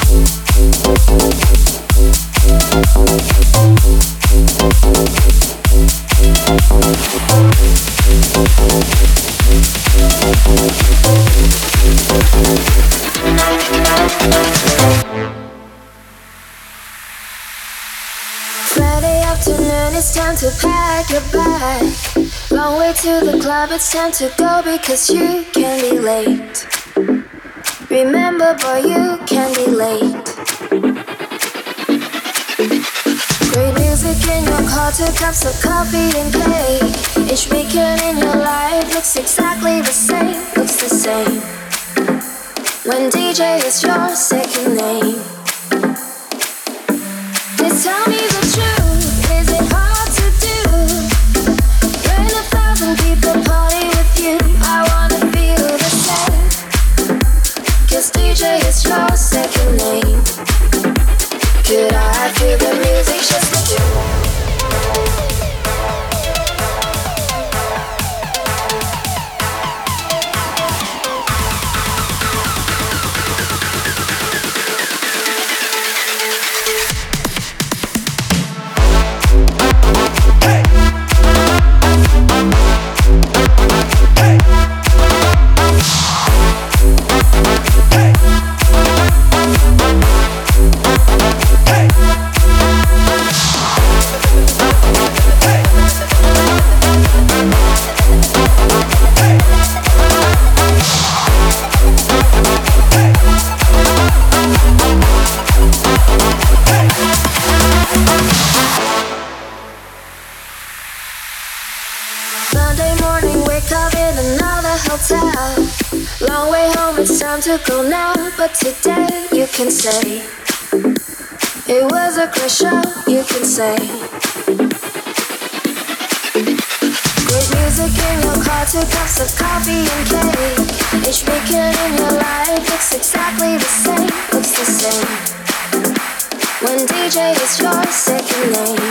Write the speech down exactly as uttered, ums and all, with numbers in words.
Friday afternoon, it's time to pack your bag. Long way to the club, it's time to go because you can be late. Remember, boy, you can be late. Great music in your car, two cups of coffee and cake. Each weekend in your life looks exactly the same, looks the same. When D J is your second name. Just tell me the truth, is it hard to do? When a thousand people party with you, I wanna feel the same. Cause D J is your second name. Could I feel the music just for you? Long way home, it's time to go now. But today you can say it was a great show, you can say. Great music in your car, two cups of coffee and cake. Each weekend in your life looks exactly the same, looks the same. When D J is your second name.